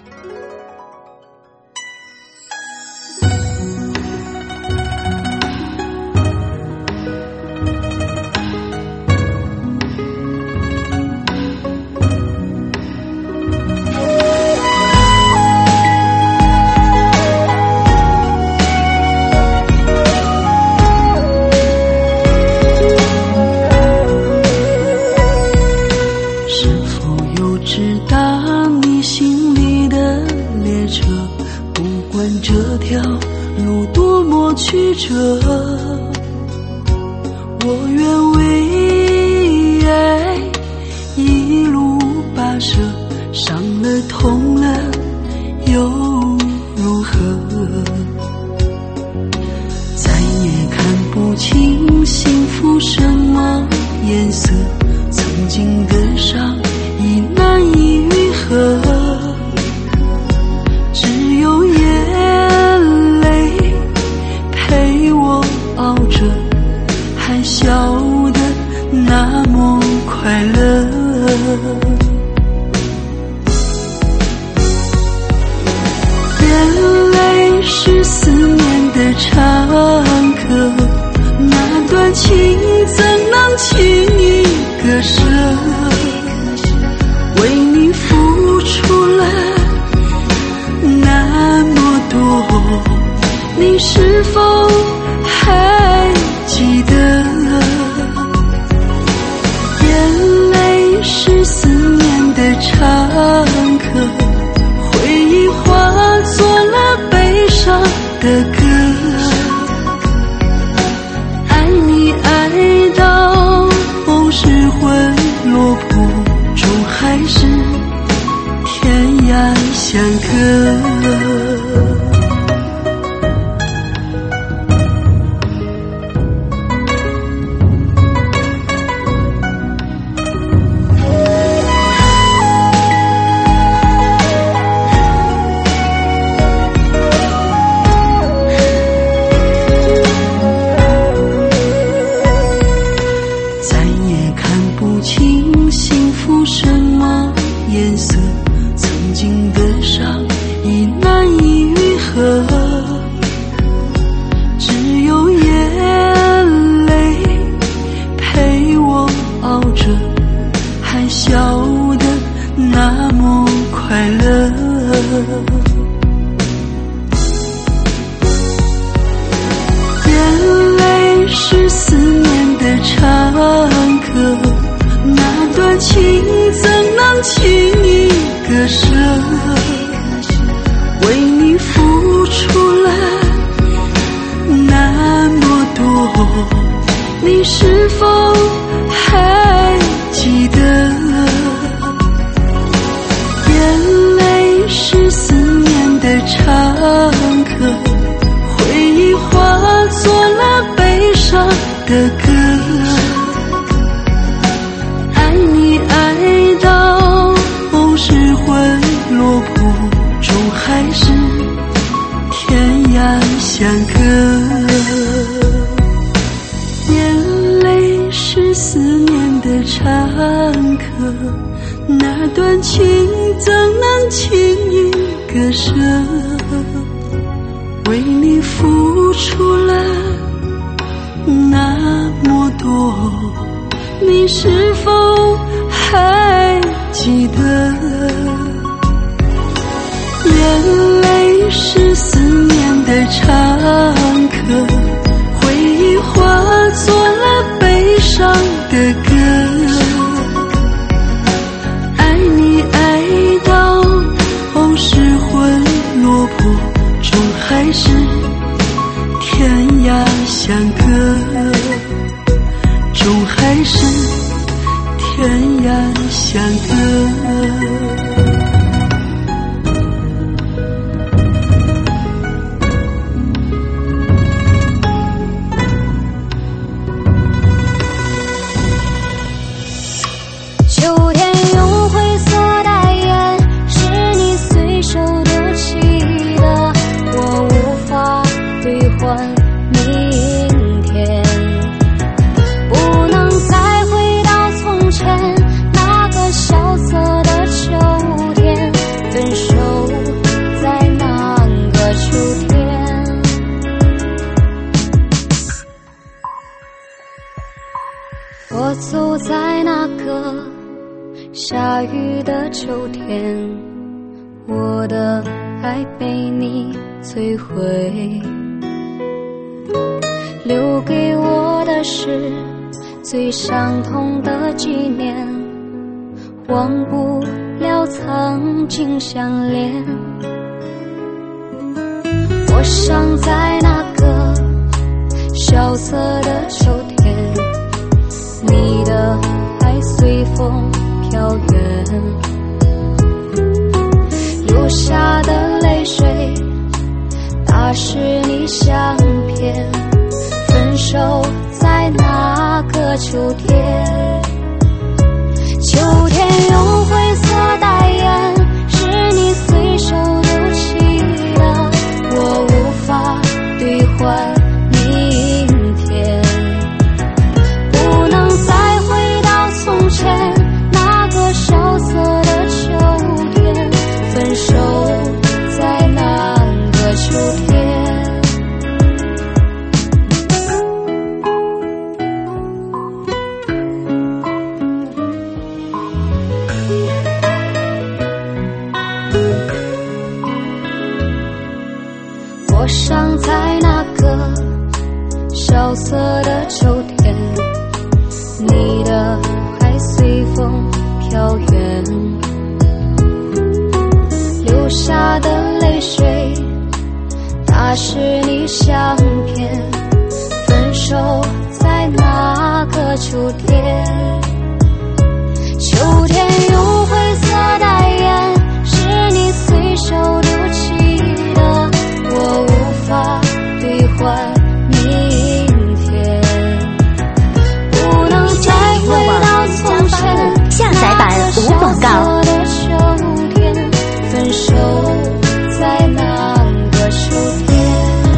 这条路多么曲折，我愿为爱一路跋涉，伤了痛了又如何？再也看不清幸福什么颜色，曾经的伤已难以愈合，只有眼泪陪我熬着，还笑得那么快乐。眼泪是思念的常客，那段情怎能轻易割舍？为你付出了那么多，你是否还记得？眼泪是思念的常客，回忆化作了悲伤的歌。爱你爱到失魂落魄，终还是天涯相隔。眼泪是思念的常客，那段情怎能轻易割舍？为你付出了那么多，你是否还记得？眼泪是思念的常客，回忆化作了悲伤的歌。爱你爱到失魂落魄，终还是天涯相隔。眼泪是思念的常客，那段情怎能轻易割舍？为你付出了那么多，你是否还记得？眼泪是思念的常客，回忆化作了悲伤的歌。还是天涯相隔，终还是天涯相隔。 下雨的秋天，我的爱被你摧毁，留给我的是最伤痛的纪念，忘不了曾经相恋。我想在那个萧瑟的秋天，你的爱随风飘远，流下的泪水打湿你相片，分手在那个秋天。秋天用灰色代言，是你随手丢弃的，我无法兑换明天，不能再回到从前那个萧瑟的秋天，分手在那个秋天。我想在那个萧瑟的秋天，你的爱随风飘远，流下的泪水打湿你相片，分手在那个秋天。秋天用灰色代言，是你随手丢弃的，我无法兑换明天，不能再回到从前下载版无广告。 的秋天，分手在那个秋天。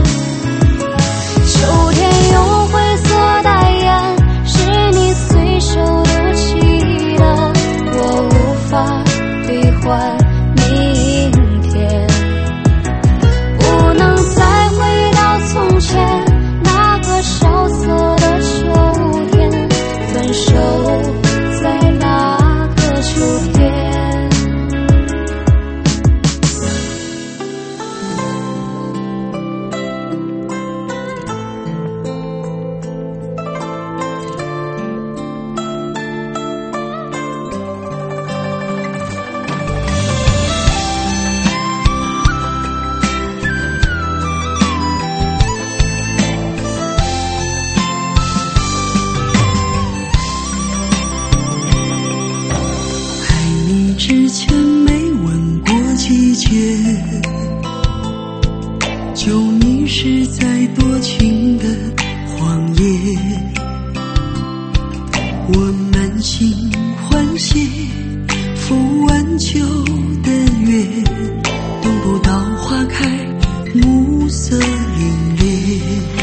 秋天用灰色代言，是你随手丢弃的，我无法兑换明天，不能再回到从前那个萧瑟的秋天，分手在那个秋天。 之前没问过季节，就你是在多情的荒野，我满心欢喜赴晚秋的月，等不到花开暮色凛冽，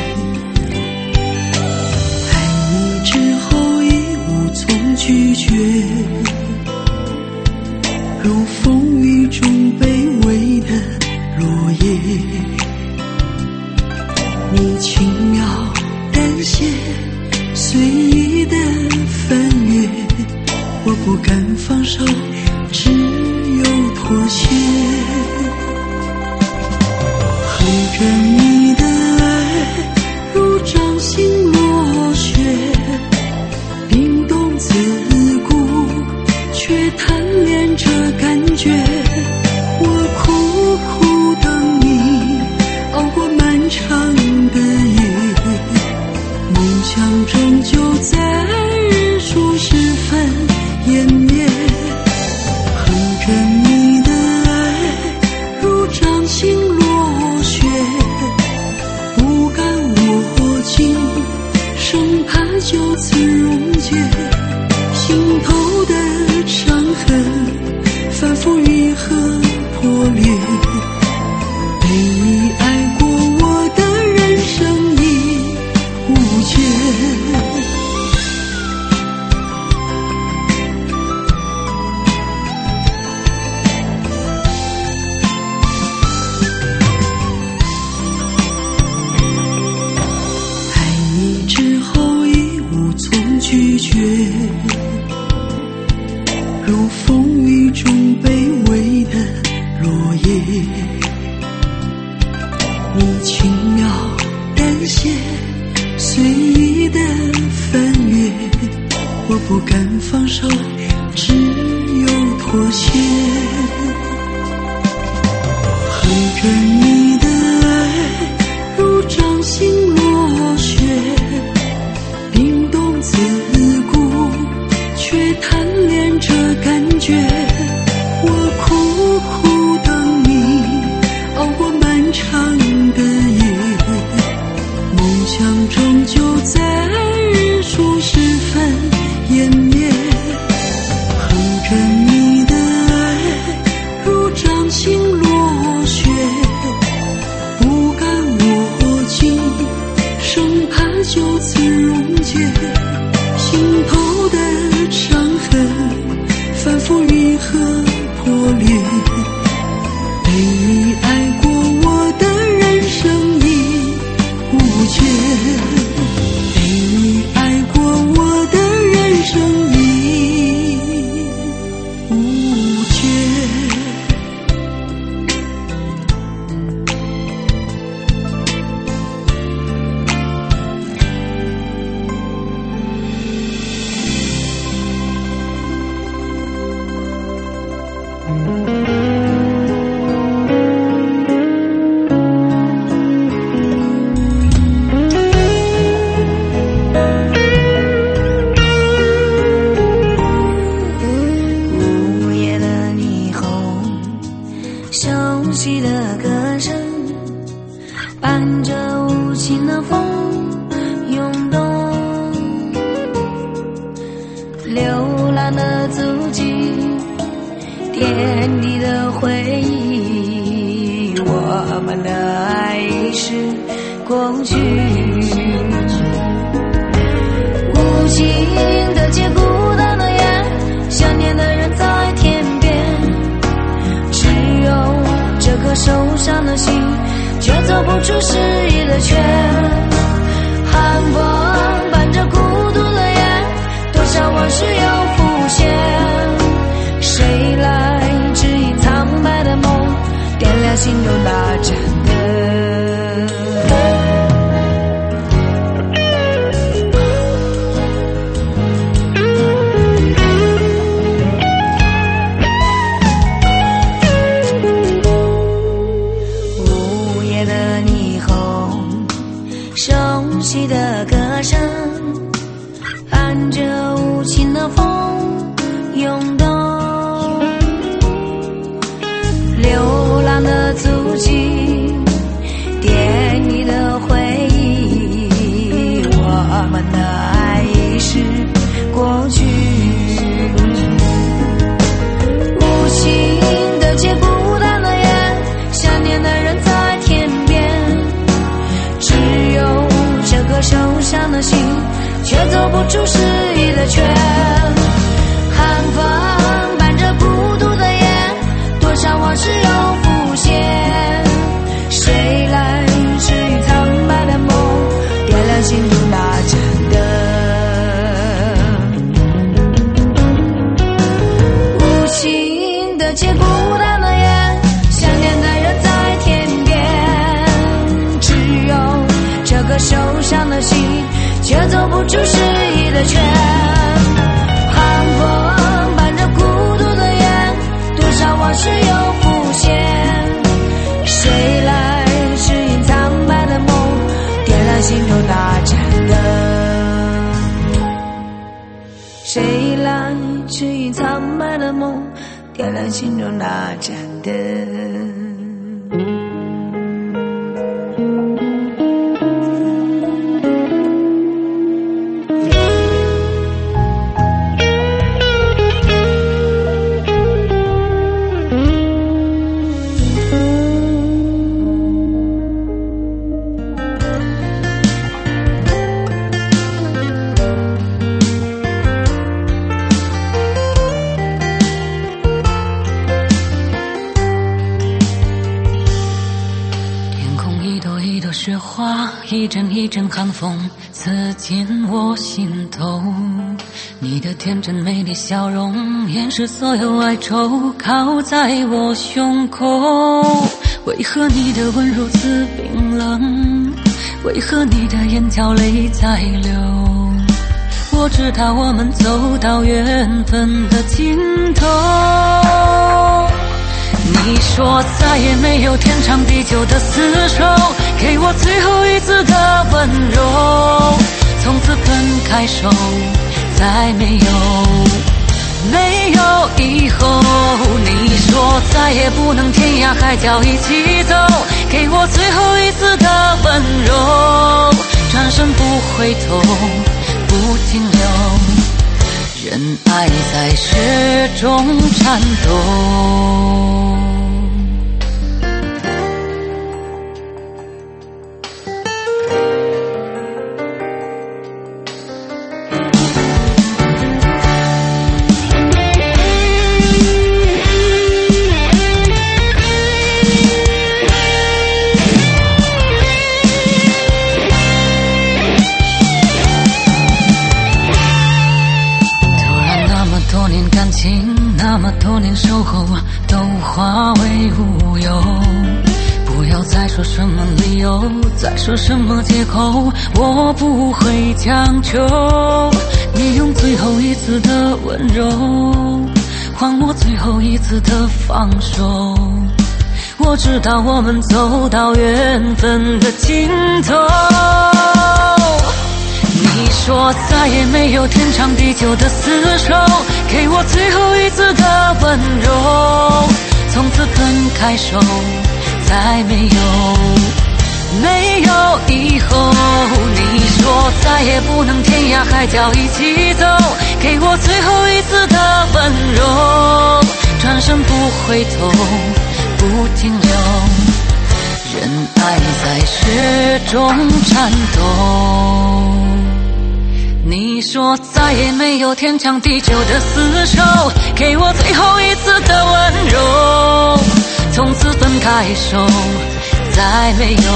爱你之后已无从拒绝，如风雨中卑微的落叶，你轻描淡写随意的翻阅，我不敢放手，只有妥协，哼着你的爱如掌心落雪，冰冻自古却贪恋着感觉，我苦苦等你熬过漫长的夜，梦想终究在日出时分湮灭，哼着你的爱如掌心落雪，不敢握紧，生怕就此溶解，心头的伤痕反复愈合破裂，被你爱过我的人生已无解。爱你之后已无从拒绝，如风恨着你的爱如掌心落雪，冰冻刺骨，却贪恋这感觉。我苦苦等你，熬过漫长的夜，梦想终究在日出时分湮灭。恨着你的爱如掌心落雪，不敢握紧，生怕就此溶解。心头的伤痕反复愈合破裂，被你爱过我的人生已无解，被你爱过我的人生已无解。 午夜的霓虹，熟悉的歌声，伴着无情的风涌动，流浪的足迹，点滴的回忆，我们的爱已是过去。无情的街，孤单的夜，想念的人在天边，只有这颗受伤的心，却走不出失意的圈。寒风伴着孤独的夜，多少往事又浮现，谁来指引苍白的梦，点亮心中那盏灯。午夜的霓虹，熟悉的歌声，伴着无情的风涌动，流浪的足迹，点你的回忆，我们的爱已是过去。无情的街，孤单的夜，想念的人在天边，只有这颗受伤的心，却走不出失意的圈。寒风伴着孤独的夜，多少往事又浮现，谁来指引苍白的梦，点亮心中那盏灯。无情的街，孤单的夜，想念的人在天边，只有这颗受伤的心，却走不出失意的圈。寒风伴着孤独的夜，多少往事又浮现，谁来指引苍白的梦，点亮心中那盏灯。谁来指引苍白的梦，点亮心中那盏灯。 雪花，一阵一阵寒风刺进我心头，你的天真美丽笑容掩饰所有哀愁，靠在我胸口。为何你的吻如此冰冷？为何你的眼角泪在流？我知道我们走到缘分的尽头。 你说再也没有天长地久的厮守，给我最后一次的温柔，从此分开手，再没有以后。你说再也不能天涯海角一起走，给我最后一次的温柔，转身不回头，不停留，人爱在雪中颤抖。那么多年守候都化为乌有，不要再说什么理由，再说什么借口，我不会强求。你用最后一次的温柔换我最后一次的放手，我知道我们走到缘分的尽头。你说再也没有天长地久的厮守，给我最后一次的温柔，从此分开手，再没有以后。你说再也不能天涯海角一起走，给我最后一次的温柔，转身不回头，不停留，人爱在雪中颤抖。你说再也没有天长地久的厮守，给我最后一次的温柔，从此分开手，再没有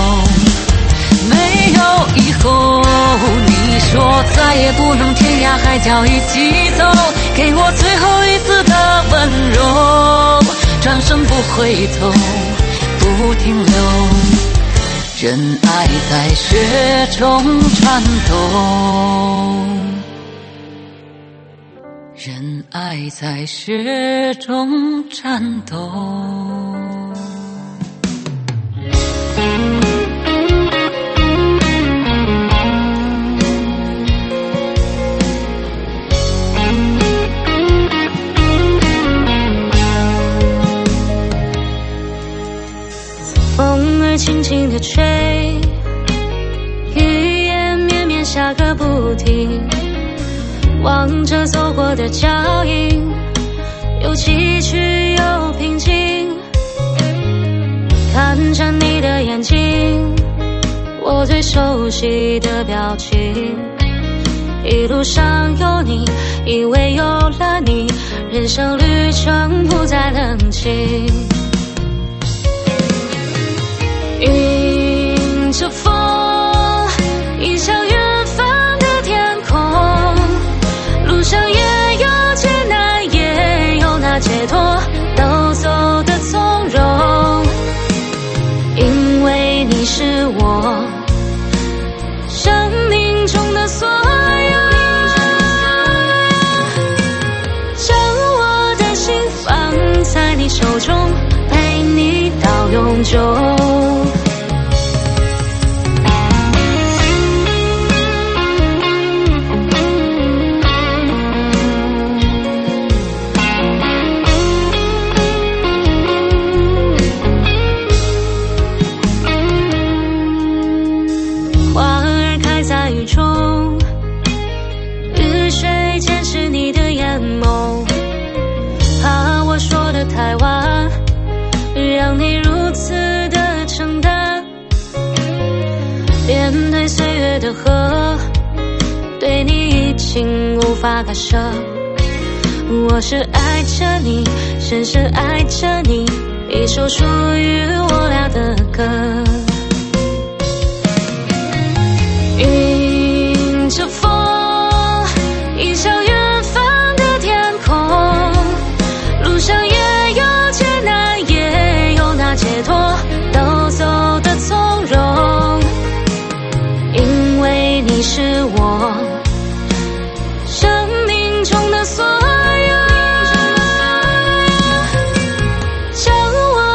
以后。你说再也不能天涯海角一起走，给我最后一次的温柔，转身不回头，不停留，人爱在雪中颤抖，人爱在雪中颤抖。 风儿轻轻地吹，雨也绵绵下个不停，望着走过的脚印，有崎岖有平静，看着你的眼睛，我最熟悉的表情，一路上有你，因为有了你，人生旅程不再冷清。迎着风，迎向远方的天空，路上也有艰难，也有那解脱，都走得从容。因为你是我生命中的所有，将我的心放在你手中，陪你到永久。太晚，让你如此的承担，面对岁月的河，对你已经无法割舍。我是爱着你，深深爱着你，一首属于我俩的歌。迎着风，迎向远方的天空，路上也有艰难，也有那解脱，都走得从容。因为你是我生命中的所有，将我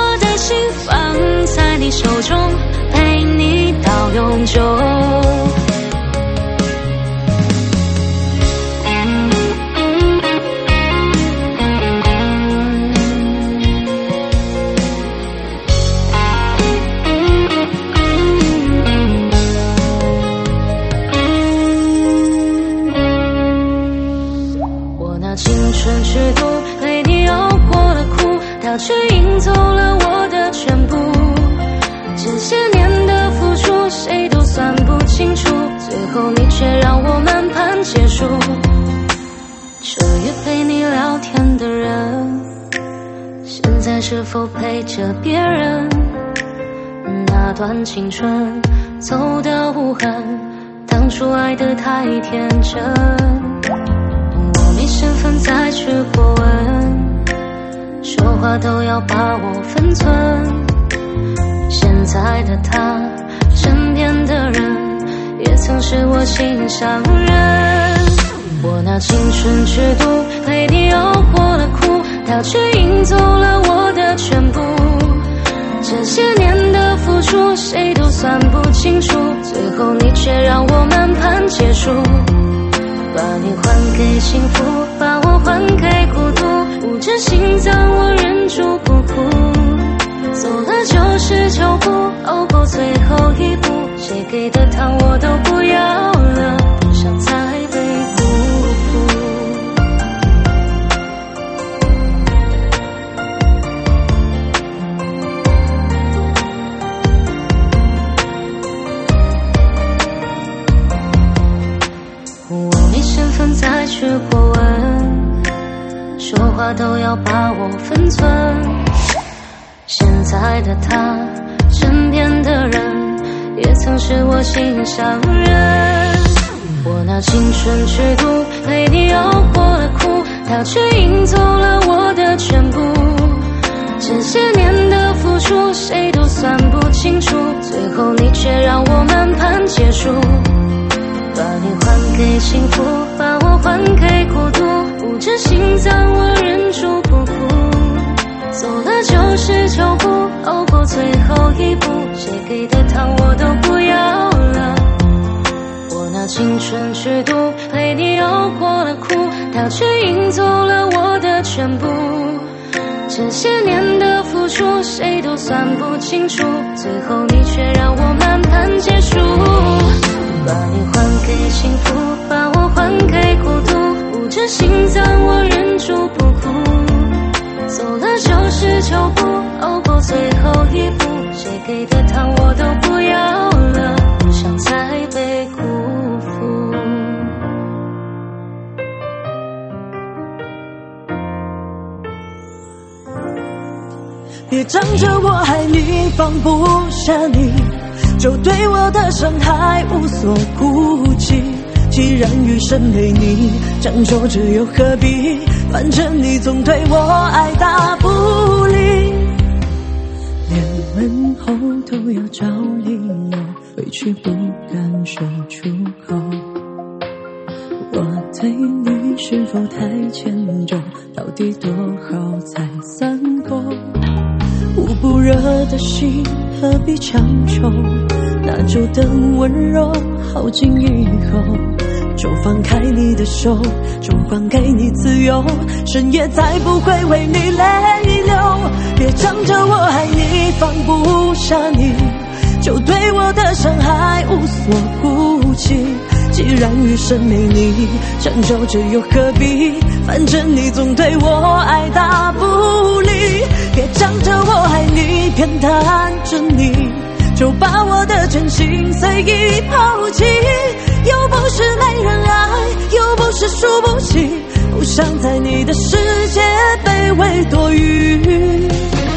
了我的全部，这些年的付出谁都算不清楚，最后你却让我满盘皆输。这夜陪你聊天的人，现在是否陪着别人？那段青春走得无痕，当初爱得太天真。我没身份再去过问，说话都要把握分寸。现在的他，身边的人，也曾是我心上人。我拿青春去赌，陪你熬过了苦，他却赢走了我的全部。这些年的付出谁都算不清楚，最后你却让我满盘皆输。把你还给幸福，把我还给孤独，捂着心脏我忍住不哭。走了就是脚步，熬过最后一步，谁给的糖我都不要了，不想再被辜负。我没身份再去过问，说话都要把握分寸。现在的他，身边的人，也曾是我心上人。我拿青春去赌，陪你熬过了苦，他却赢走了我的全部。这些年的付出谁都算不清楚，最后你却让我满盘皆输。把你还给幸福，把我还给孤独，捂着心脏我忍住不哭。走了就是脚步，熬过最后一步，谁给的糖我都不要了。我拿青春去赌，陪你熬过了苦，他却赢走了我的全部。这些年的付出谁都算不清楚，最后你却让我满盘皆输。把你还给幸福，把我还给孤独，捂着心脏我忍住不哭。走了就是脚步，熬过最后一步，谁给的糖我都不要了，不想再被辜负。 别仗着我爱你放不下你，就对我的伤害无所顾忌。既然余生没你，将就着又何必？反正你总对我爱答不理，连问候都要找理由，委屈不敢说出口。我对你是否太迁就？到底多好才算够？捂不热的心何必强求？那就等温柔耗尽以后，就放开你的手，就还给你自由，深夜再不会为你泪流。别仗着我爱你放不下你，就对我的伤害无所顾忌。既然余生没你，将就着又何必？反正你总对我爱答不理。别仗着我爱你偏袒着你，就把我的真心随意抛弃。又不是没人爱，又不是输不起，不想在你的世界卑微多余。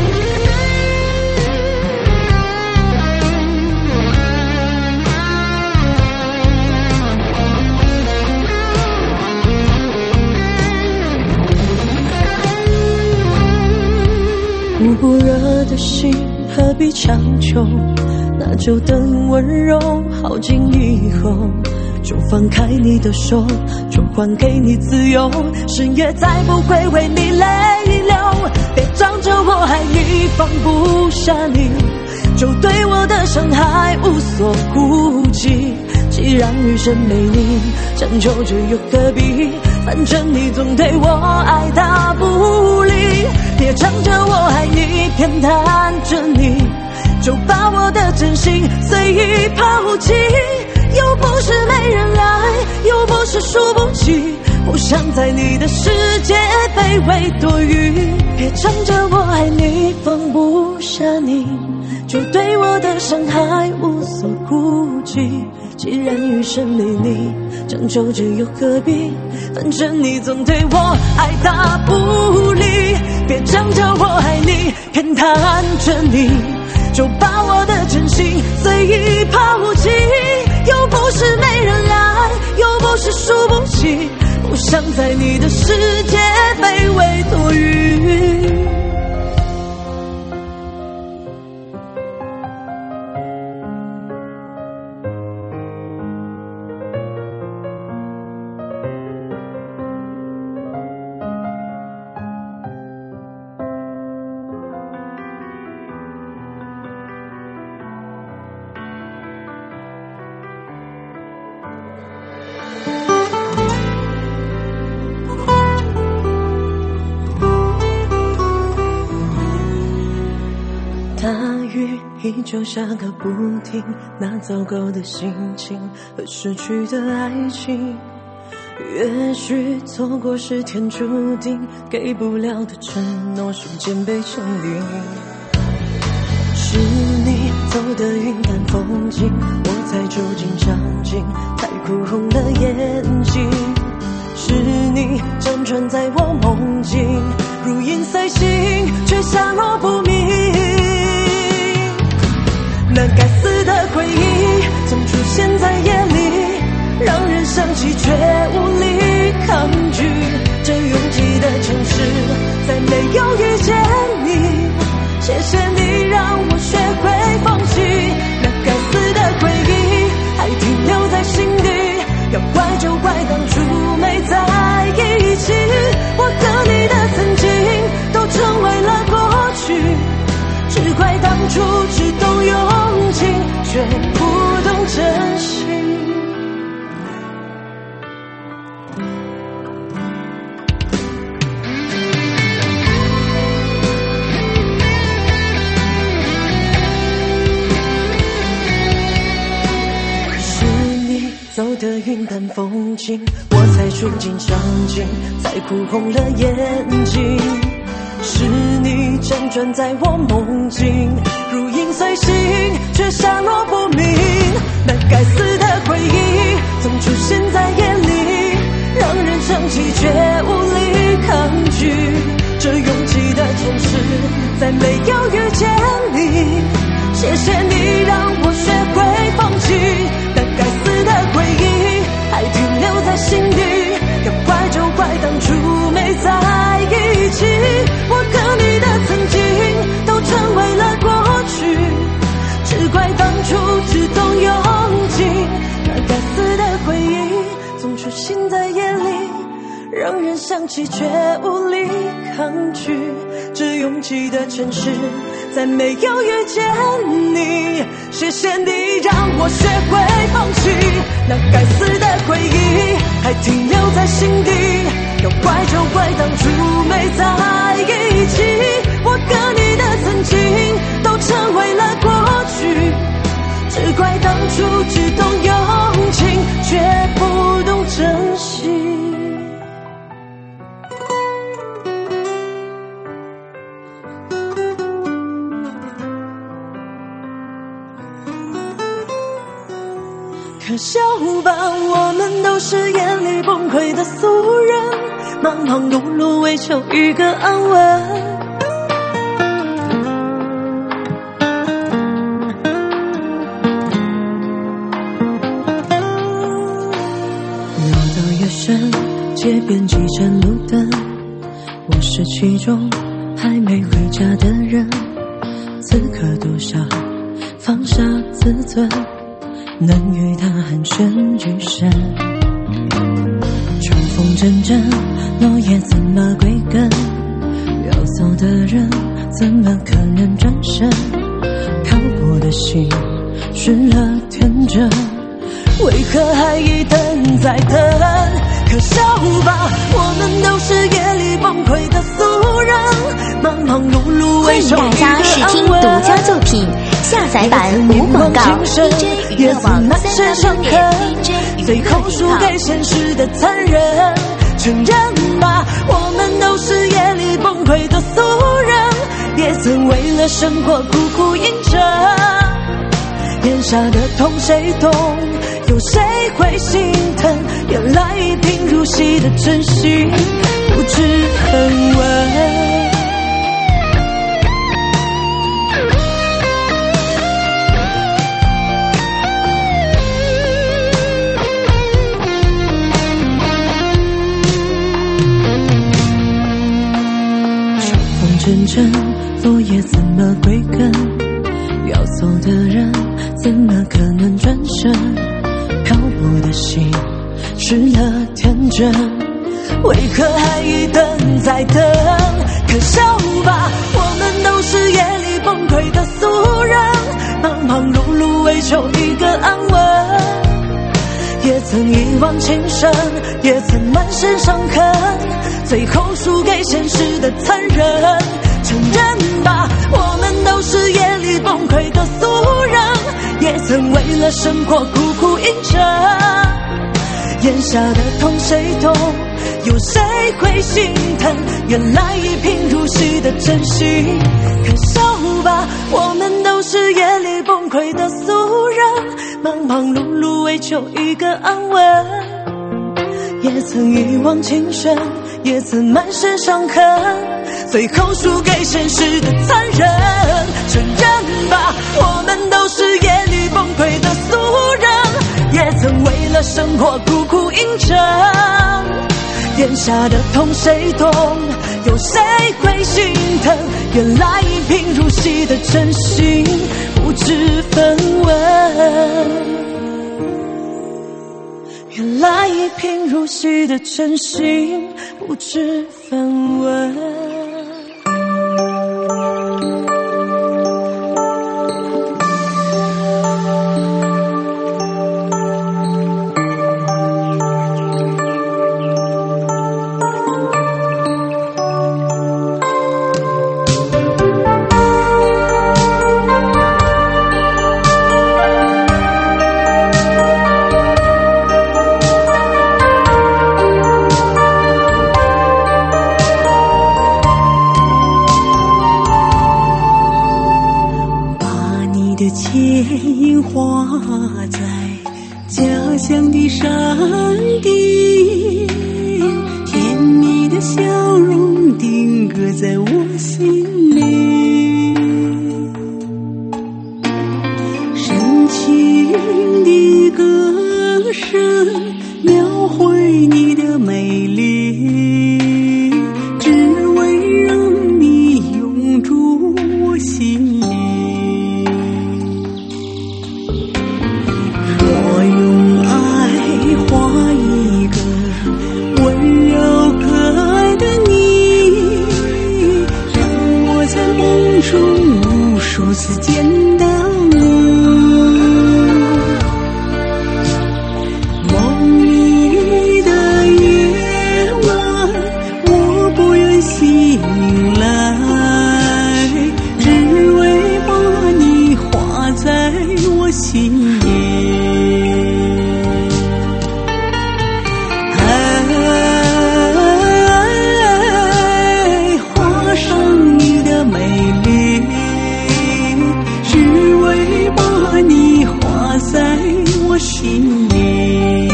捂不热的心何必强求？那就等温柔耗尽以后，就放开你的手，就还给你自由，深夜再不会为你泪流。别仗着我爱你放不下你，就对我的伤害无所顾忌。既然余生没你，将就着又何必？反正你总对我爱答不理。别仗着我爱你偏袒着你，就把我的真心随意抛弃。又不是没人爱，又不是输不起， 不想在你的世界卑微多余。别仗着我爱你放不下你，就对我的伤害无所顾忌。既然余生没你，将就着又何必？反正你总对我爱答不理。别仗着我爱你偏袒着你，就把我的真心随意抛弃。又不是没人爱，又不是输不起，不想在你的世界卑微多余。依旧下个不停，那糟糕的心情和失去的爱情，也许错过是天注定，给不了的承诺时间被证明。是你走的云淡风轻，我才住进场景，才哭红了眼睛。是你辗转在我梦境，如影随形，却下落不明。那该死的回忆总出现在夜里，让人想起却无力抗拒。这拥挤的城市，再没有遇见你，谢谢你让我学会放弃。那该死的回忆还停留在心底，要怪就怪当初没在一起。我和你的曾经都成为了过去，只怪当初只懂用情，却不懂珍惜。是你走得云淡风轻，我才住进场景，才哭红了眼睛。是你辗转在我梦境，如影随形，却下落不明。那该死的回忆总出现在夜里，让人想起却无力抗拒。这拥挤的城市，再没有遇见你，谢谢你让我学会放弃。那该死的回忆还停留在心底，要怪就怪当初没在一起。我和你的曾经都成为了过去，只怪当初只懂用情。那该死的回忆总出现在夜里，让人想起却无力抗拒。这拥挤的城市，再没有遇见你，谢谢你让我学会放弃。那该死的回忆还停留在心底，要怪就怪当初没在一起。我和你的曾经都成为了过去，只怪当初只懂用情，却不懂珍惜。可笑吧，我们都是夜里崩溃的俗人，忙忙碌碌为求一个安稳。绕到夜深，街边几盏路灯，我是其中还没回家的人。此刻多少放下自尊，能与他寒暄举身。秋风阵阵，落叶怎么归根？要走的人怎么可能转身？漂泊的心失了天真，为何还一等再等？可笑吧，我们都是夜里崩溃的俗人，忙忙碌碌为求一个安稳。欢迎大家试听独家作品，下载版无广告 DJ 娱乐网360点 DJ 娱乐地方。最后输给现实的残忍， 承认吧，我们都是夜里崩溃的俗人，也曾为了生活苦苦硬撑。眼下的痛谁懂？有谁会心疼？原来一贫如洗的真心不知分文。阵阵落叶怎么归根？要走的人怎么可能转身？漂泊的心失了天真，为何还一等再等？可笑吧，我们都是夜里崩溃的俗人，忙忙碌碌为求一个安稳。也曾一往情深，也曾满身伤痕，最后输给现实的残忍。承认吧，我们都是夜里崩溃的俗人，也曾为了生活苦苦硬撑。眼下的痛谁懂？有谁会心疼？原来一贫如洗的真心。可笑吧，我们都是夜里崩溃的俗人，忙忙碌碌为求一个安稳。也曾一往情深，也曾满身伤痕，最后输给现实的残忍。承认吧，我们都是夜里崩溃的俗人，也曾为了生活苦苦硬撑。眼下的痛谁懂？有谁会心疼？原来一贫如洗的真心不知分文。原来一贫如洗的真心不知分文。乡的山地，甜蜜的笑容定格在我心里，深情的歌声描绘你的美丽，只为让你永驻我心里。如此见到你，梦里的夜晚，我不愿醒来，只为把你画在我心里。画上你的美丽，把你画在我心里。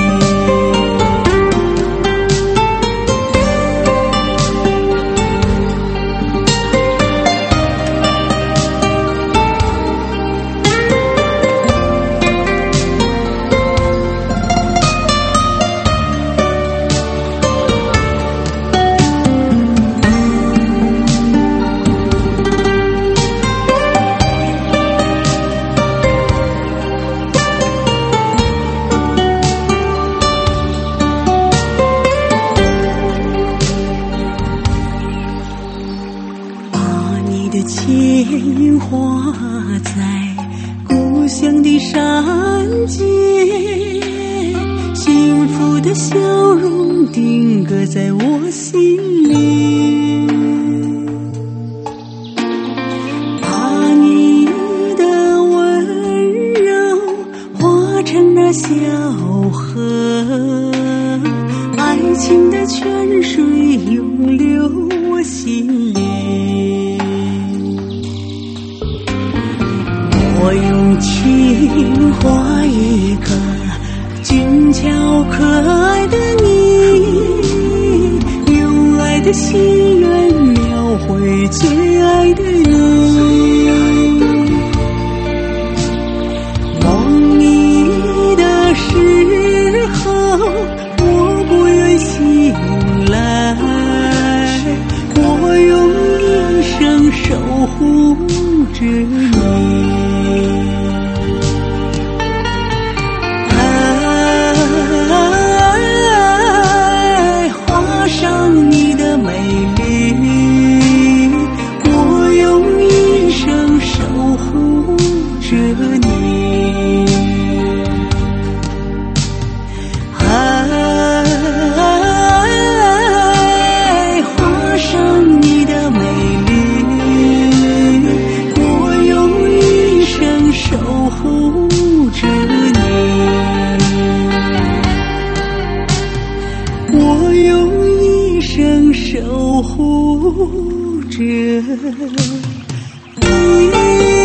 情画在故乡的山间，幸福的笑容定格在我心里，把你的温柔化成那小河，爱情的泉水涌流我心里，我用情画一个俊俏可爱的你，用爱的心愿描绘最爱的你。梦你的时候，我不愿醒来，我用一生守护着你。画上你的美丽，我用一生守护着你。画上你的美丽，我用一生守护着你。我用一生守护着你。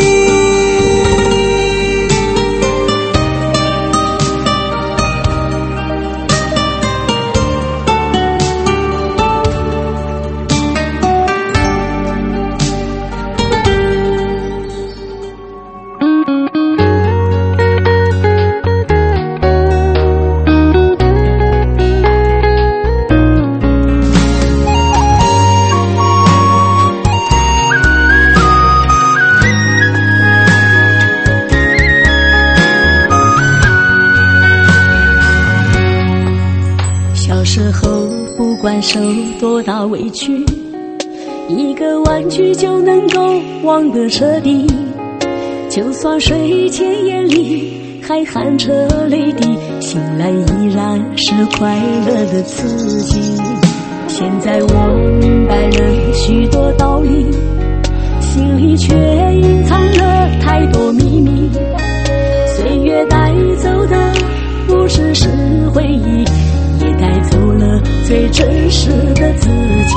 不管受多大委屈，一个玩具就能够忘得彻底，就算睡前眼里还含着泪滴，醒来依然是快乐的刺激。现在我明白了许多道理，心里却隐藏了太多秘密，岁月带走的不只是回忆，也带走了最真实的自己。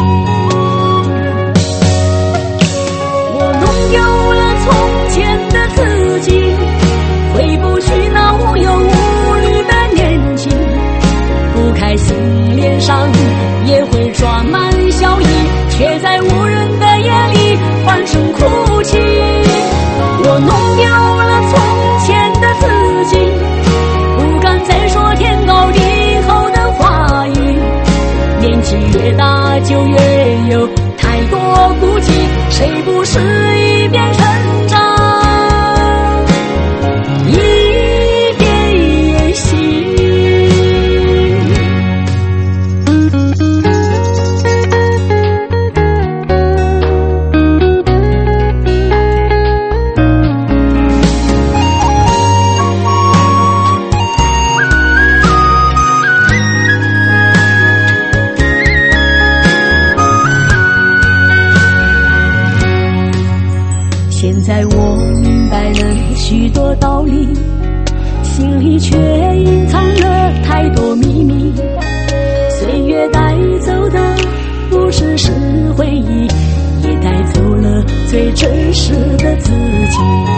我弄丢了从前的自己，回不去那无忧无虑的年纪，不开心脸上也会装满笑意，却在无人的夜里换成哭泣。我弄丢了从前的自己，不敢再说天高地厚的话语，年纪越大就越有太多顾忌，谁不是一边成长一边演戏。现在我明白了许多道理，心里却隐藏了太多秘密，岁月带走的不只是回忆，也带走了最真实的自己。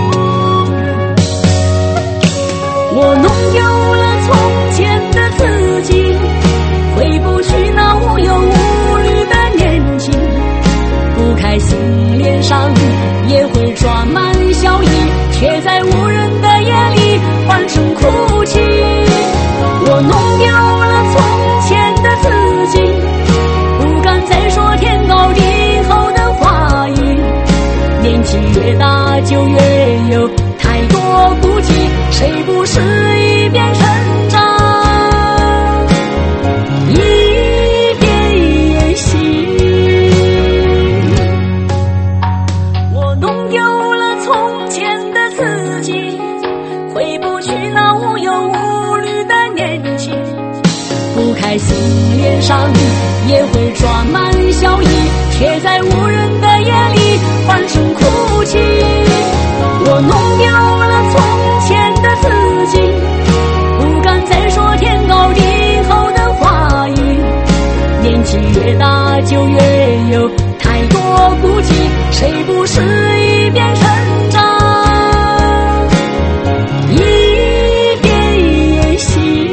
我弄丢了从前的自己，回不去那无忧无虑的年纪，不开心脸上也会装满笑意，却在无人的夜里换成哭泣。我弄丢了从前的自己，不敢再说天高地厚的话语，年纪越大就越有太多顾忌，谁不是一边成长一边演戏。我弄丢了从前的自己，回不去那无忧无虑的年纪，不开心脸上也会装满笑意，却在无人的夜里换成哭泣。我弄丢了从前的自己，不敢再说天高地厚的话语， 就越有太多孤寂，谁不是一边成长一边演戏？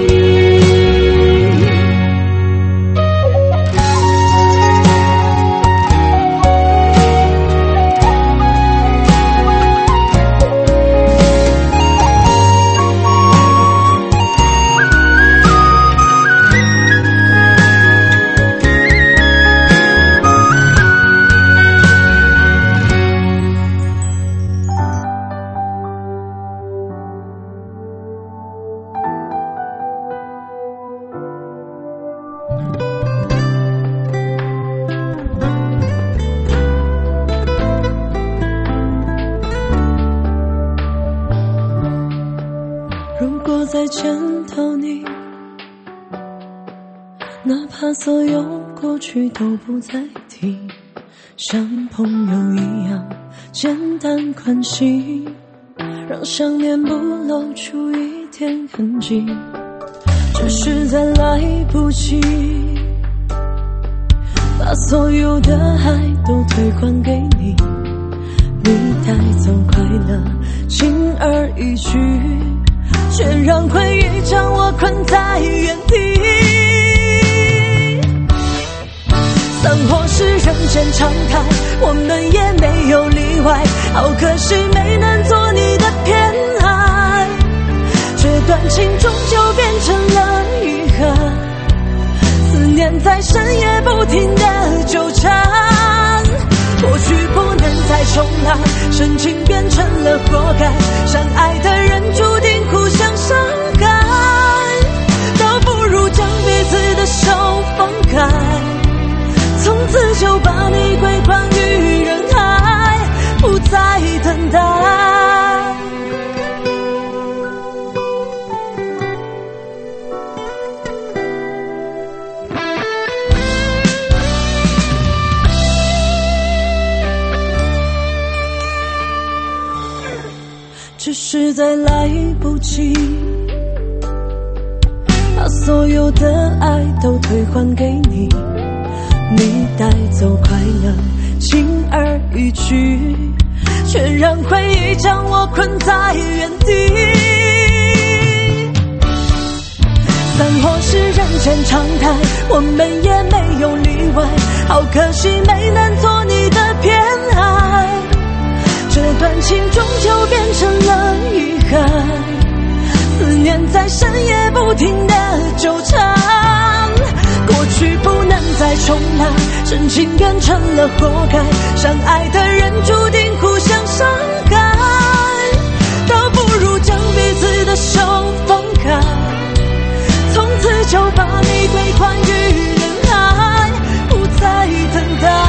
再见到你，哪怕所有过去都不再提，像朋友一样简单关心，让想念不露出一点痕迹，只是再来不及把所有的爱都退还给你，你带走快乐轻而易举，却让回忆将我困在原地。散伙是人间常态，我们也没有例外，好可惜没能做你的偏爱，这段情终究变成了遗憾，思念在深夜不停的纠缠，过去不能再重来，深情变成了活该，相爱的人注定互相伤害，倒不如将彼此的手放开，从此就把你归还于人海，不再等待。只是再来不及把所有的爱都退还给你，你带走快乐轻而易举，却让回忆将我困在原地。散伙是人间常态，我们也没有例外，好可惜没能做你的偏爱，这段情终究变成了遗憾，思念在深夜不停的纠缠，过去不能再重来，深情变成了活该，相爱的人注定互相伤害，倒不如将彼此的手放开，从此就把你归还于人海，不再等待。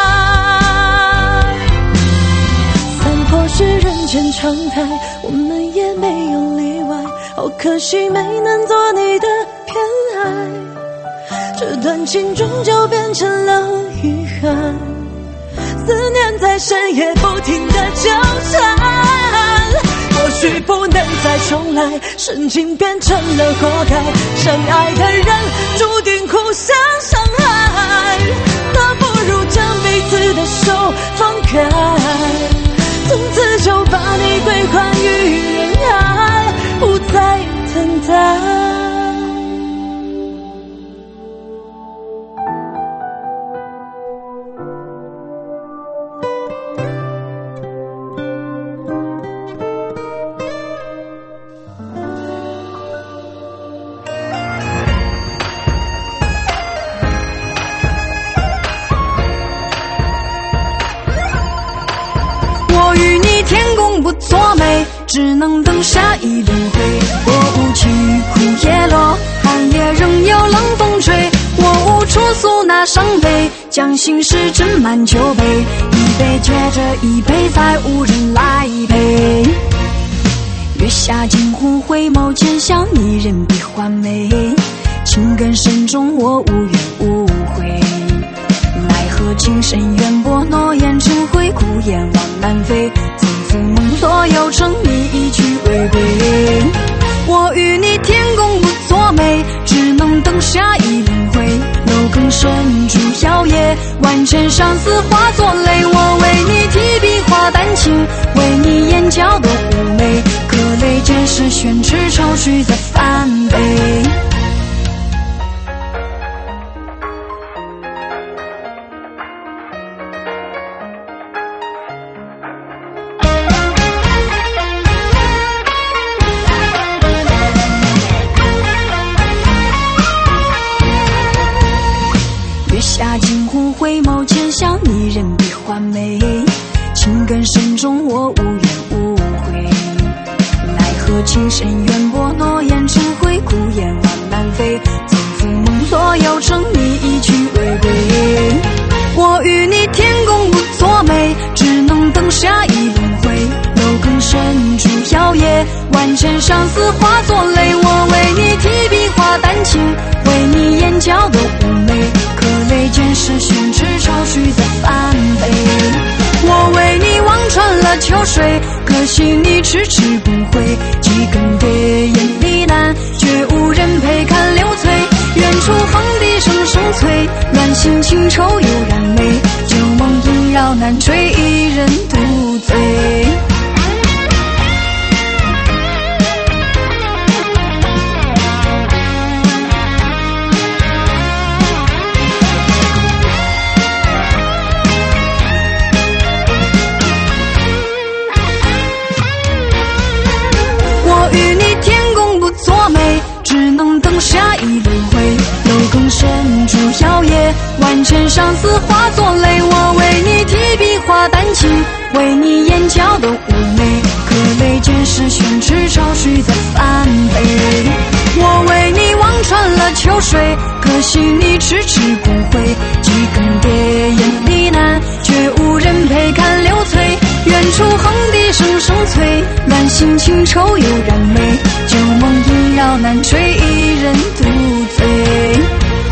是人间常态，我们也没有例外，好可惜没能做你的偏爱，这段情终究变成了遗憾，思念在深夜不停的纠缠，或许不能再重来，深情变成了活该，相爱的人注定互相伤害，那不如将彼此的手放开，从此就把你归还于人海，不再等待。 不作美，只能等下一轮回。我无曲枯叶落，寒夜仍有冷风吹。我无处诉那伤悲，将心事斟满酒杯，一杯接着一杯，再无人来陪。月下惊鸿回眸间，像一人比环美。情根深重，我无怨无悔。奈何情深缘薄，诺言成灰，孤雁往南飞。负梦所有成你一去未归，我与你天公不作美，只能等下一轮回。楼更深处摇曳， 相思化作泪，我为你提笔画丹青，为你眼角的妩媚，可泪见是宣纸愁绪在翻倍。下惊鸿回眸间，向你人比画眉，情根深重我无怨无悔，奈何情深缘薄，诺言成灰，孤雁往南飞，曾负梦落有成，你一去未归。我与你天公不作美，只能等下一轮回，楼更深处摇曳，万千相思化作泪，我为你提笔画丹青，为你眼角的妩媚，可泪见是宣纸愁绪在翻倍。我为你望穿了秋水，可惜你迟迟不回，几更蝶眼里难，却无人陪看流翠，远处横笛声声催，乱心情愁又燃眉，旧梦萦绕难追，一人独醉。与你天公不作美，只能等下一轮回，楼更深处摇曳，万千相思化作泪，我为你提笔画丹青，为你眼角的妩媚，可泪见是宣纸愁绪在翻倍。我为你望穿了秋水，可惜你迟迟不回，几更蝶眼里难，却无人陪看流翠，远处横笛声声催，乱心情愁又燃眉，旧梦萦绕难追，一人独醉。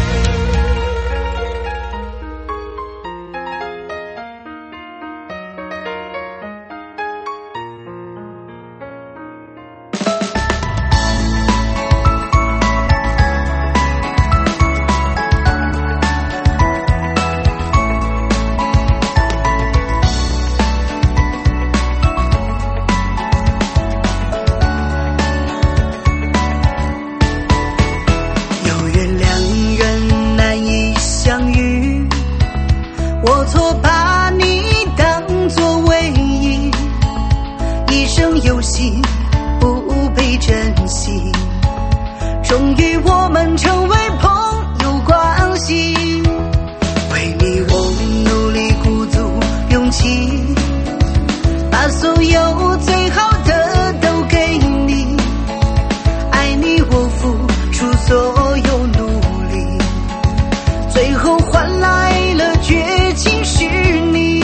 终于我们成为朋友关系，为你我努力鼓足勇气，把所有最好的都给你，爱你我付出所有努力，最后换来了绝情是你。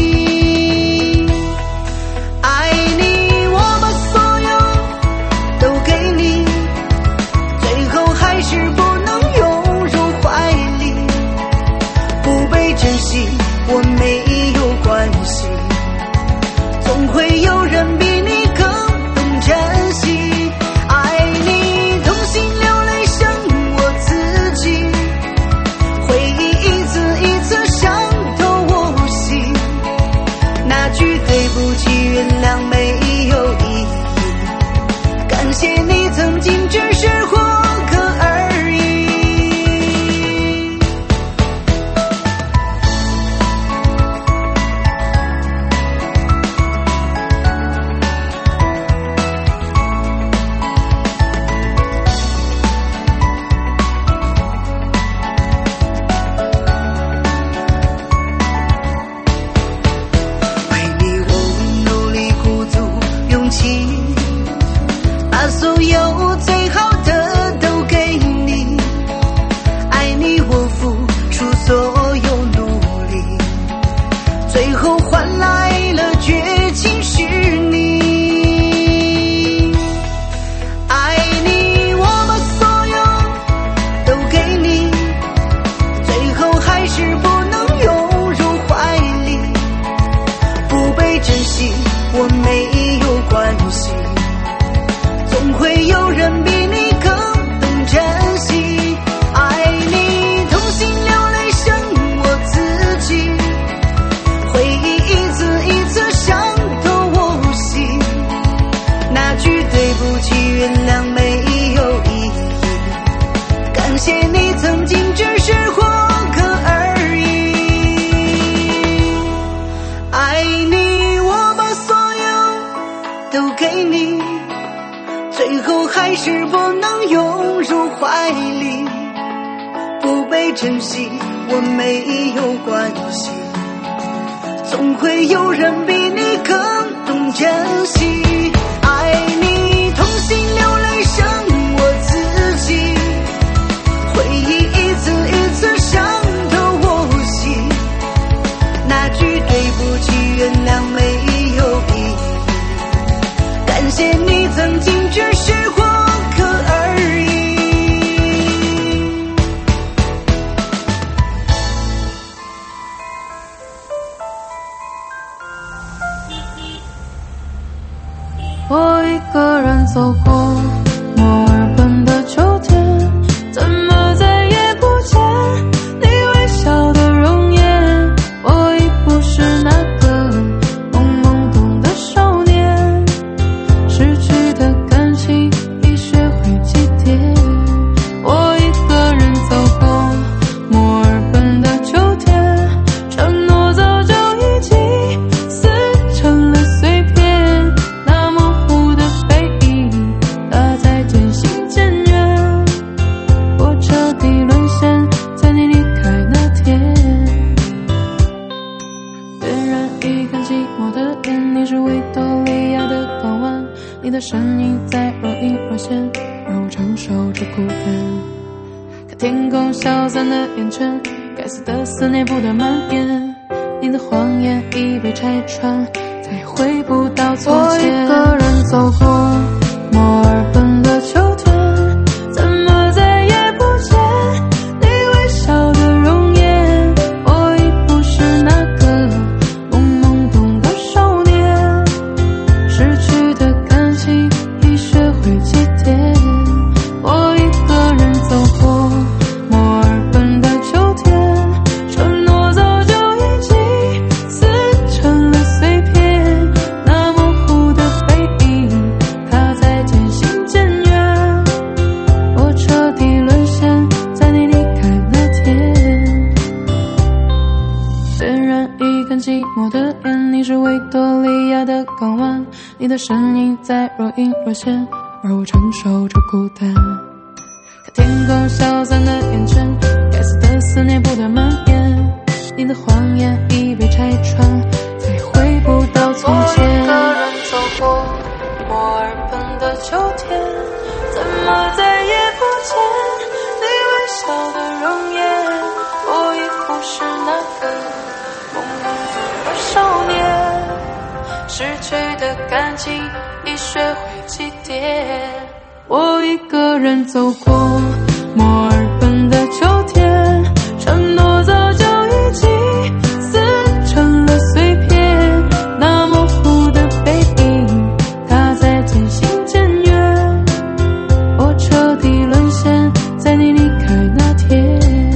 爱你我把所有都给你，最后还是不能拥入怀里，不被珍惜我没有关系，总会有人是不能拥入怀里，不被珍惜我没有关系，总会有人比你更懂珍惜。爱你痛心流泪剩我自己，回忆一次一次伤透我心，那句对不起原谅没有意义，感谢你曾经只是过客而已。 我一个人走过墨尔本的秋天，怎么再也不见你微笑的容颜。我已不是那个懵懵懂的少年，失去的感情已学会祭奠。我一个人走过墨尔本的秋天，承诺早就已经撕成了碎片，那模糊的背影它在渐行渐远。我彻底沦陷在你离开那天，点燃一根寂寞的烟，你是维多利亚的港湾，你的身影在若隐若现，而我承受着孤单。看天空消散的烟圈，该死的思念不断蔓延，你的谎言已被拆穿，再也回不到从前。我一个人走过墨尔本的秋天，怎么再也不见你微笑的容颜。我已不是那个懵懵懂的少年，失去的感情已学会祭奠。我一个人走过墨尔本的秋天，承诺早就已经撕成了碎片，那模糊的背影它在渐行渐远。我彻底沦陷在你离开那天，点燃一根寂寞的烟，你是维多利亚的港湾，你的身影在若隐若现，而我承受着孤单。看天空消散的烟圈，该死的思念不断蔓延，你的谎言已被拆穿，再也回不到从前。我一个人走过墨尔本的秋天，怎么再也不见你微笑的容颜。我已不是那个懵懵懂的少年，失去的感情已学会祭奠。我一个人走过墨尔本的秋天，承诺早就已经撕成了碎片，那模糊的背影它在渐行渐远。我彻底沦陷在你离开那天。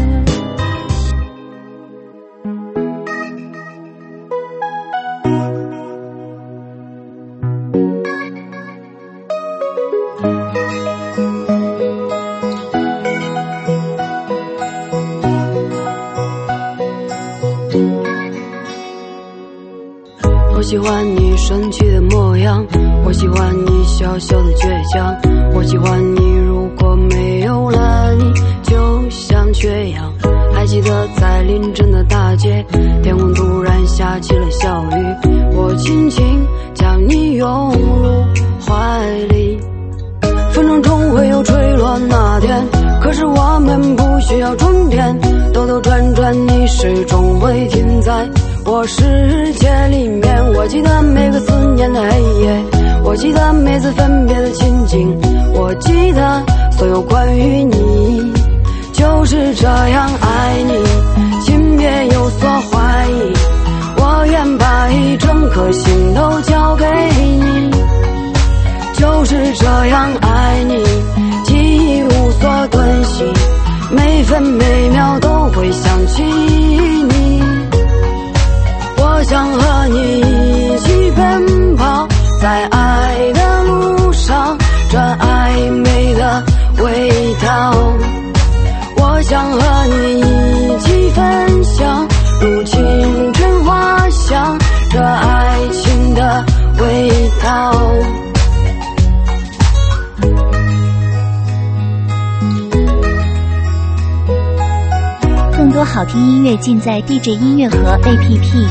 我喜欢你生气的模样，我喜欢你小小的倔强，我喜欢你如果没有了你就像缺氧。还记得在临阵的大街，天空突然下起了小雨，我轻轻将你拥入怀里。风筝终会有坠落那天，可是我们不需要终点，兜兜转转你始终会停在我世界里面。我记得每个思念的黑夜，我记得每次分别的情景，我记得所有关于你，就是这样爱你，请别有所怀疑，我愿把一整颗心都交给你，就是这样爱你，记忆无所遁形，每分每秒都会想起你。我想和你一起奔跑在爱的路上，这暧昧的味道。我想和你一起分享如清晨花香，这爱情的味道。 多好听音乐尽在 DJ 音乐盒 APP。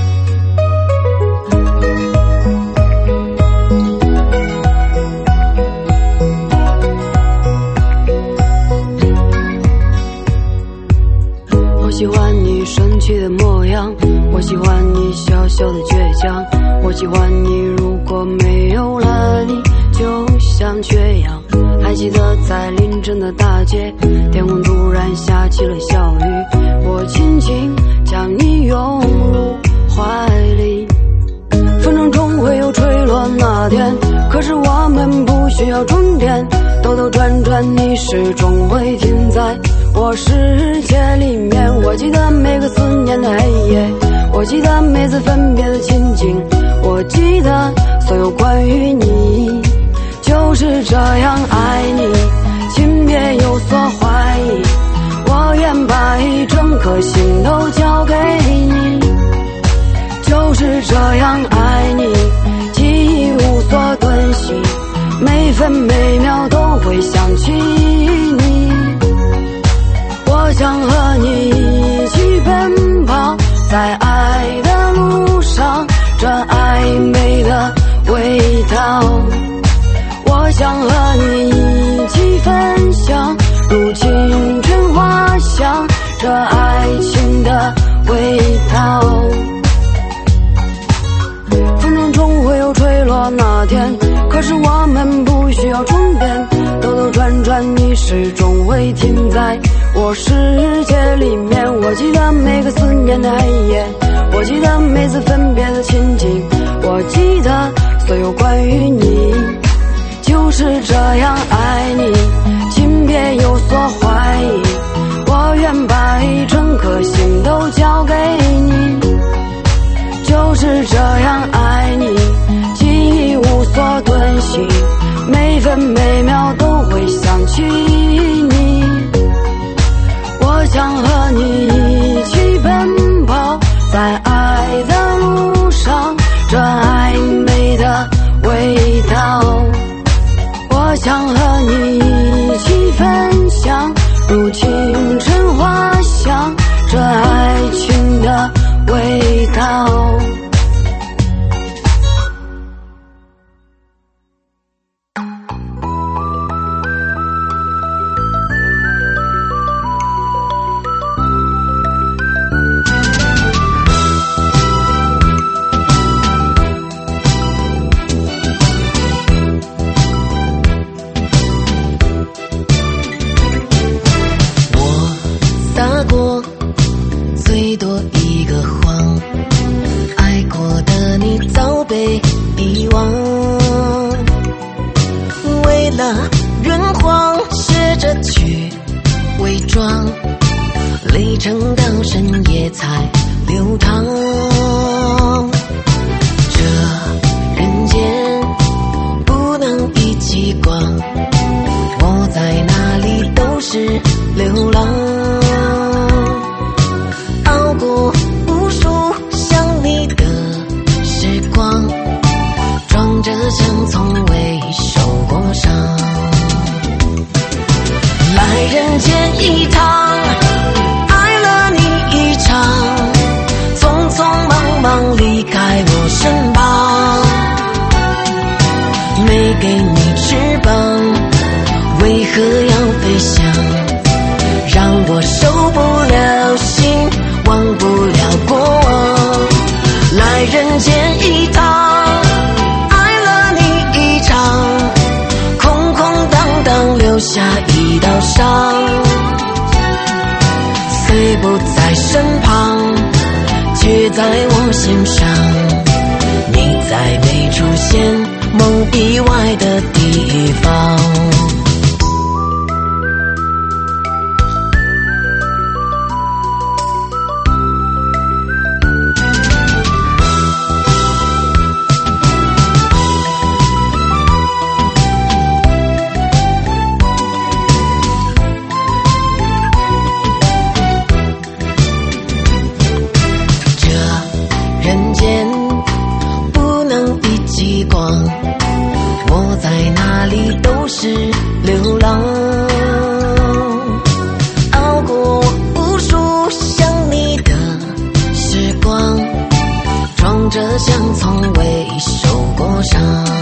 我喜欢你生气的模样，我喜欢你小小的倔强，我喜欢你如果没有了你就像缺氧。还记得在凌晨的大街，天空突然下起了小雨，我轻轻将你拥入怀里。风筝终会有坠落那天，可是我们不需要终点，兜兜转转你始终会停在我世界里面。我记得每个思念的黑夜，我记得每次分别的情景，我记得所有关于你，就是这样爱你，请别有所怀疑，我愿把一整颗心都交给你，就是这样爱你，记忆无所遁形，每分每秒都会想起你，我想和你一起奔跑在爱的路上，这暧昧的味道，我想和你一起分享如青春花香，这爱情的味道。风筝终会有坠落那天，可是我们不需要终点，兜兜转转你始终会停在我世界里面。我记得每个思念的黑夜，我记得每次分别的情景，我记得所有关于你，就是这样爱你，请别有所怀疑，我愿把一整颗心都交给你，就是这样爱你，记忆无所遁形，每分每秒都会想起你，我想和你一起奔跑在爱的路上，这暧昧的味道，我想和你一起分享如青春花香，这爱情的味道。 最多一个谎，爱过的你早被遗忘，为了圆谎试着去伪装，历程到深夜才流淌，这人间不能一起逛，我在哪里都是流浪，熬过无数想你的时光，装着像从未受过伤，来人间一趟，爱了你一场，匆匆忙忙离开我身旁，没给你翅膀，为何要飞翔，让我受不了心，忘不了过往，来人间一趟，爱了你一场，空空荡荡留下一道伤，虽不在身旁，却在我心上，你在没出现梦以外的地方。我在哪里都是流浪，熬过无数想着像从未受过伤。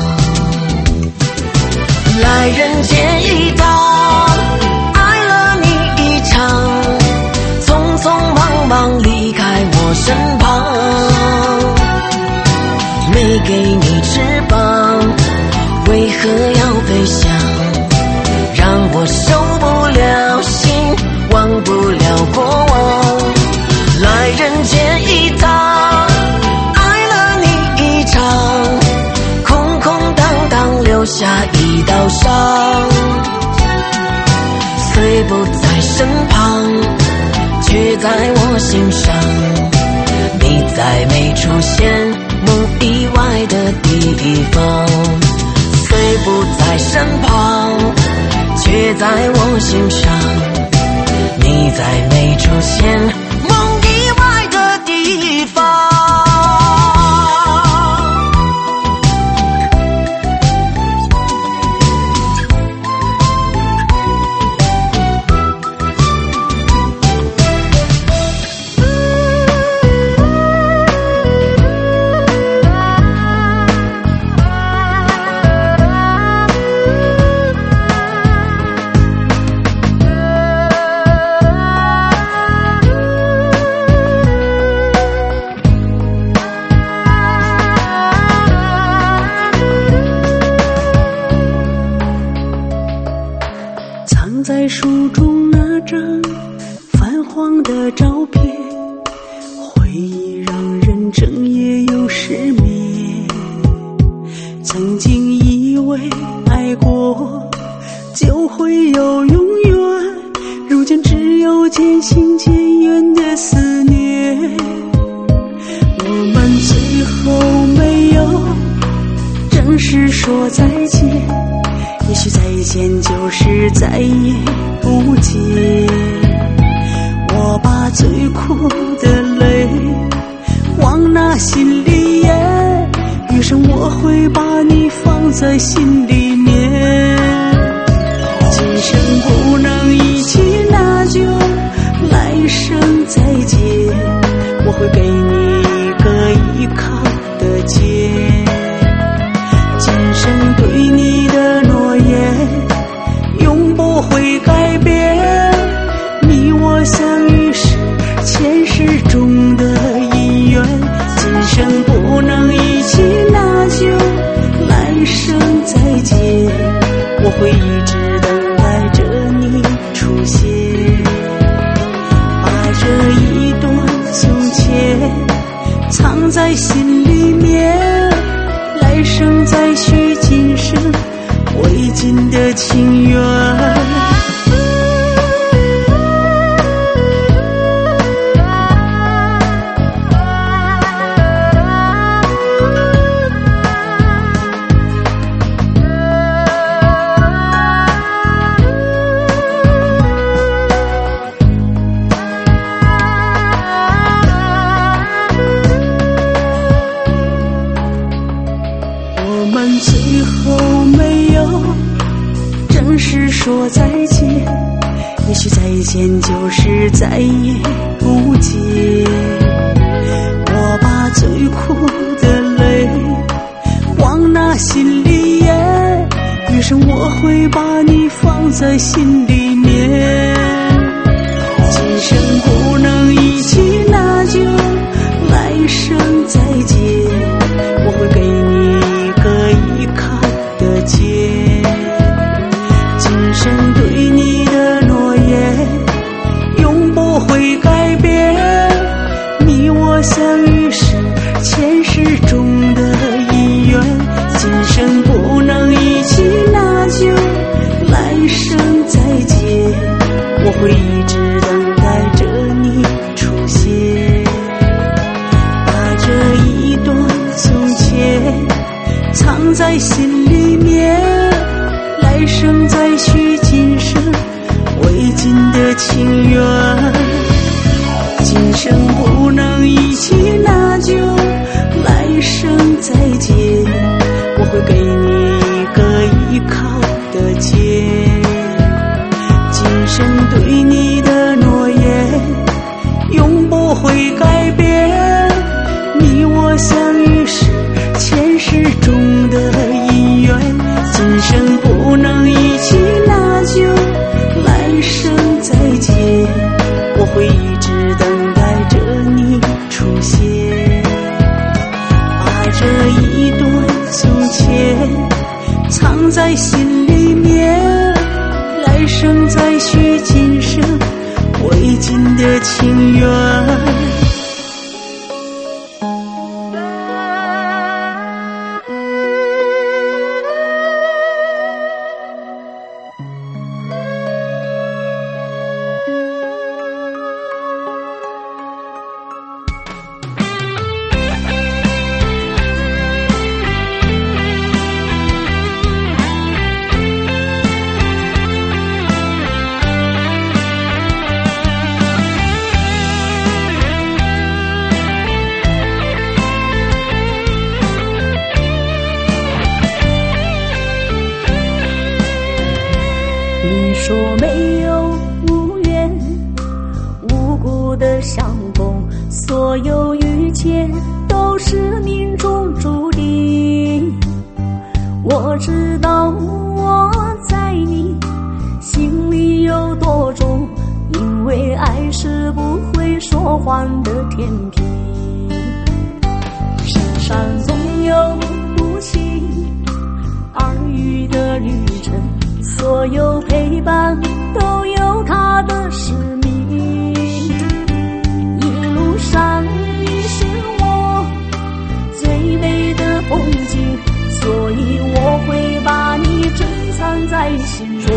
来人间一趟，爱了你一场，匆匆忙忙离开我身旁，没给你翅膀，为何要飞翔？让我受不了心，忘不了过往。来人间一趟，爱了你一场，空空荡荡留下一道伤。虽不在身旁，却在我心上。你在没出现梦以外的地方，虽不在身旁，却在我心上。你在没出现梦以外的地方。 在书中那张泛黄的照片，回忆让人整夜又失眠。曾经以为爱过就会有永远，如今只有渐行渐远的思念。我们最后没有正式说再见，也许再见就是再也不见。我把最苦的泪往那心里咽，余生我会把你放在心里面。今生不能一起，那就来生再见。我会给你一个依靠的肩，今生对你的诺言永不会改变。你我相遇是前世中的姻缘，今生不能一起，那就来生再见。我会一直等待着你出现，把这一段从前藏在心里面，来生再续今生未尽的情缘。我们最后没有正式说再见，也许再见就是再也不见。我把最苦的泪往那心里咽，余生我会把你放在心里面。今生不能一起，那就来生再见。我会给你一个依靠的肩，今生对你的诺言永不会改变。你我相遇是前世中的姻缘，今生不能一起，那就来生再见。我会一直等待着你出现，把这一段从前藏在心里面，来生再续今生未尽的情缘。今生不能一起，那就来生再见。我会给你一个依靠的肩，今生对你的诺言永不会改变。你我相遇藏在心里面，来生再续今生未尽的情缘。 你说没有无缘无故的相逢，所有遇见都是命中注定。我知道我在你心里有多重，因为爱是不会说谎的甜品。山上总有不期而遇的旅程，所有陪伴都有它的使命。一路上你是我最美的风景，所以我会把你珍藏在心中。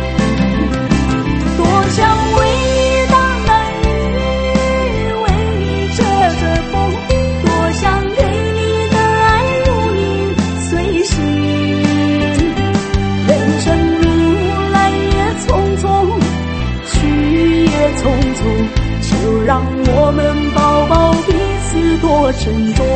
多想为你挡难雨，为你遮着风，多想给你的爱如影随形。人生匆匆，就让我们抱抱彼此多沉重。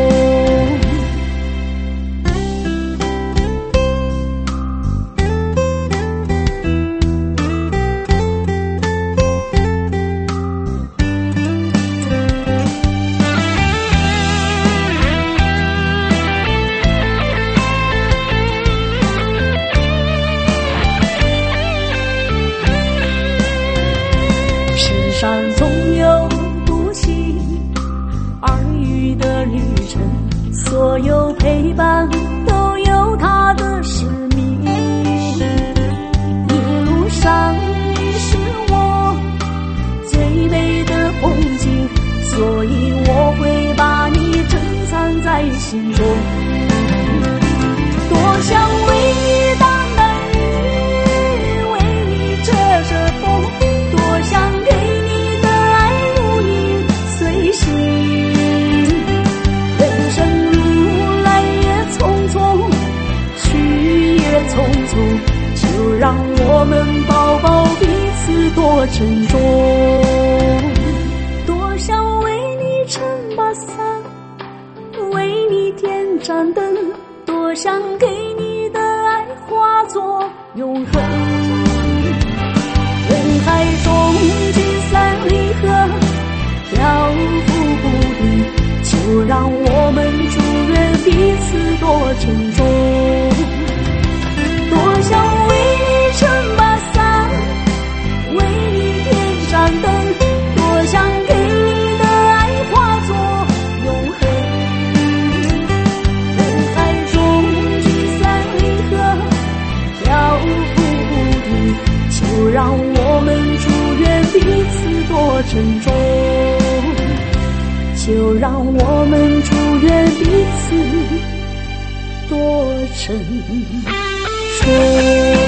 上总有不期而遇的旅程，所有陪伴都有它的使命。一路上你是我最美的风景，所以我会把你珍藏在心中。多想为你挡难雨，为你遮着风，多想给匆匆，就让我们抱抱彼此多沉重。多想为你撑把伞，为你点盏灯，多想给你的爱化作永恒。人海中聚散离合，漂浮不定，就让我们祝愿彼此多沉重。多想为你撑把伞，为你点盏灯，多想给你的爱化作永恒。人海中聚散离合，漂浮不定，就让我们祝愿彼此多沉重。就让我们祝愿彼此多沉重。